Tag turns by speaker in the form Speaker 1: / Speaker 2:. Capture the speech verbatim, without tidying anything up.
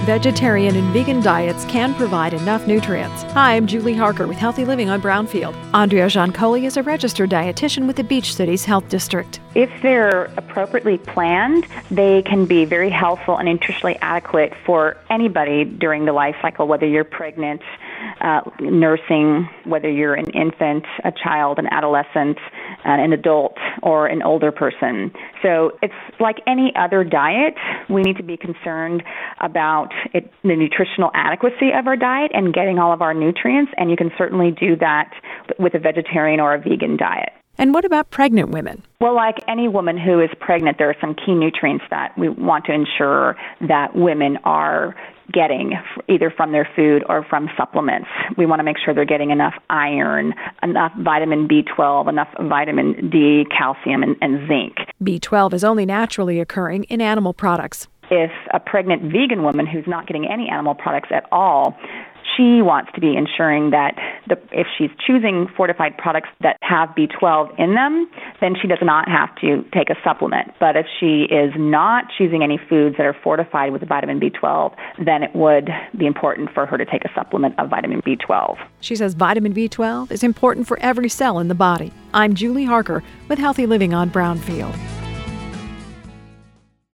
Speaker 1: Vegetarian and vegan diets can provide enough nutrients. Hi, I'm Julie Harker with Healthy Living on Brownfield. Andrea Giancoli is a registered dietitian with the Beach Cities Health District.
Speaker 2: If they're appropriately planned, they can be very helpful and nutritionally adequate for anybody during the life cycle, whether you're pregnant, uh, nursing, whether you're an infant, a child, an adolescent, uh, an adult, or an older person. So it's like any other diet. We need to be concerned about it, the nutritional adequacy of our diet and getting all of our nutrients, and you can certainly do that with a vegetarian or a vegan diet.
Speaker 1: And what about pregnant women?
Speaker 2: Well, like any woman who is pregnant, there are some key nutrients that we want to ensure that women are getting either from their food or from supplements. We want to make sure they're getting enough iron, enough vitamin B twelve, enough vitamin D, calcium, and, and zinc.
Speaker 1: B twelve is only naturally occurring in animal products.
Speaker 2: If a pregnant vegan woman who's not getting any animal products at all, she wants to be ensuring that the, if she's choosing fortified products that have B twelve in them, then she does not have to take a supplement. But if she is not choosing any foods that are fortified with vitamin B twelve, then it would be important for her to take a supplement of vitamin B twelve.
Speaker 1: She says vitamin B twelve is important for every cell in the body. I'm Julie Harker with Healthy Living on Brownfield.